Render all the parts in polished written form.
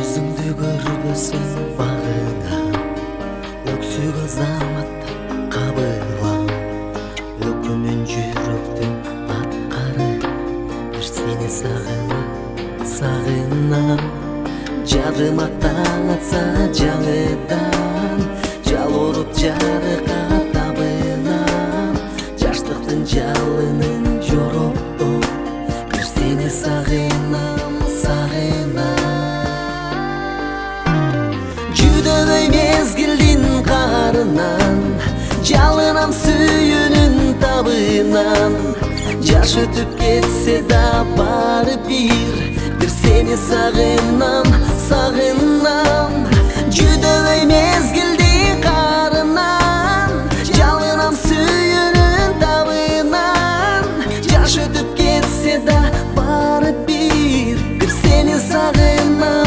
Yüzüңдү көрбөсөм багынам, өксүк азаматта кабылам. Өкүмүн жүрөктүн аткары, бир сени сагынам. Жадыма таң атса жаңыдан, жал уруп жарыка табынам. Жаштыктын жалынын жороптоп, бир сени сагынам. Жүдөбөй мезгилдин карынан, жалынам сүйүүнүн табынан. Жаш өтүп кетсе да бары бир сени сагынам. Жүдөбөй мезгилдин карынан, жалынам сүйүүнүн табынан. Жаш өтүп кетсе да бары бир сени сагынам.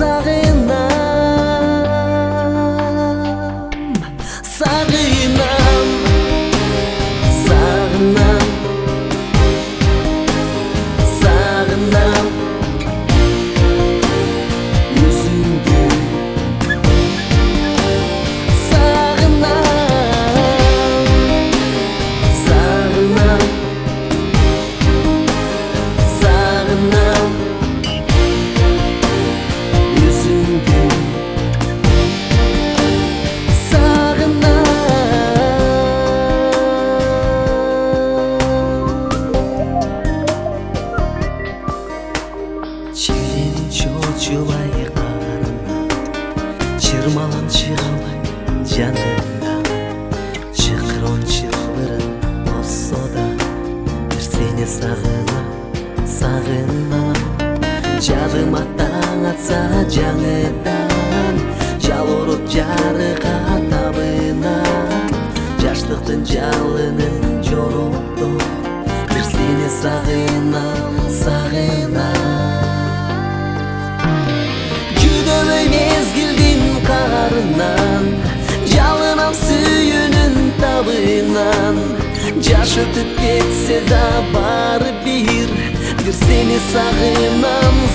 Чочулай карына, чырмалам чыгалбай жанында. Чыкырон чылбырын болсо да, бир сени сагынам. Жадыма таң атса жаңыдан, жал уруп жарыка табынам. Жаштыктын жалынын жороптоп, бир сени сагынам. Жүдөбөй мезгилдин карынан, жалынам сүйүүнүн табынан. Жаш өтүп кетсе да бары бир сени сагынам.